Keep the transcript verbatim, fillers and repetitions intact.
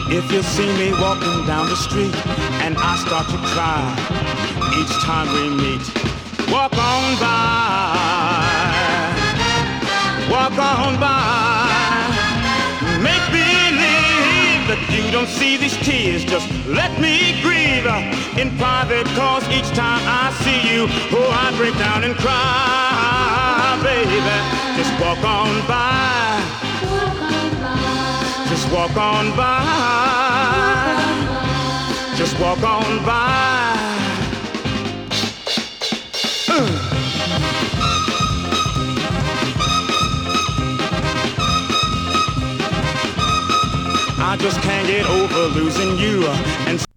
If you see me walking down the street and I start to cry each time we meet, walk on by, walk on by. Make believe that you don't see these tears. Just let me grieve in private, cause each time I see you, oh, I break down and cry, baby. Just walk on by, just walk on by, just walk on by. Uh. I just can't get over losing you and